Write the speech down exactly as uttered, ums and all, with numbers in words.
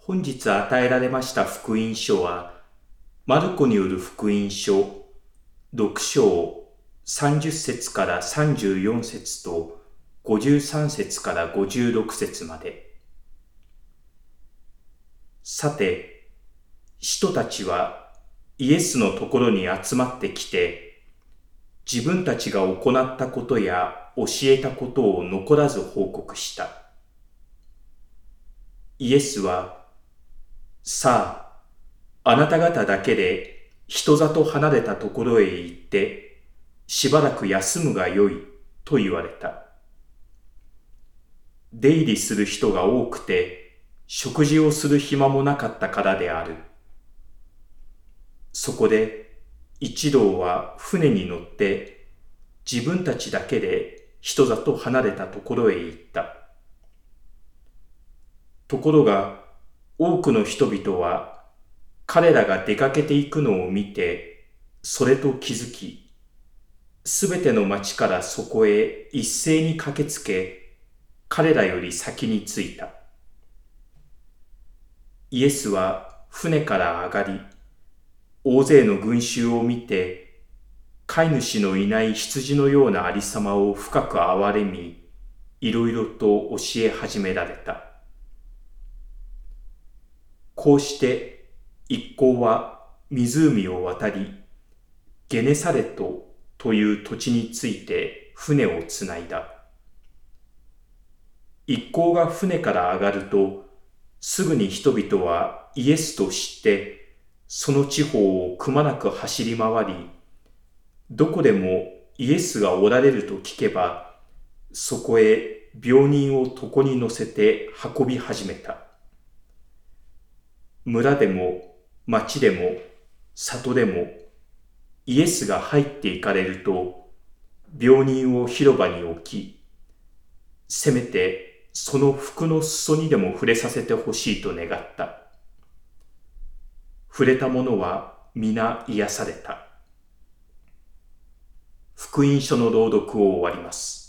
本日与えられました福音書は、マルコによる福音書ろく章さんじゅっ節からさんじゅうよん節とごじゅうさん節からごじゅうろく節まで。さて、使徒たちはイエスのところに集まってきて、自分たちが行ったことや教えたことを残らず報告した。イエスは、さあ、あなた方だけで人里離れたところへ行って、しばらく休むがよいと言われた。出入りする人が多くて、食事をする暇もなかったからである。そこで一同は船に乗って自分たちだけで人里離れたところへ行った。ところが多くの人々は彼らが出かけていくのを見てそれと気づき、すべての町からそこへ一斉に駆けつけ、彼らより先に着いた。イエスは船から上がり、大勢の群衆を見て、飼い主のいない羊のようなありさまを深く憐れみ、いろいろと教え始められた。こうして一行は湖を渡り、ゲネサレトという土地について船をつないだ。一行が船から上がると、すぐに人々はイエスと知って、その地方をくまなく走り回り、どこでもイエスがおられると聞けば、そこへ病人を床に乗せて運び始めた。村でも町でも里でも、イエスが入っていかれると、病人を広場に置き、せめてその服の裾にでも触れさせてほしいと願った。触れた者は皆癒された。福音書の朗読を終わります。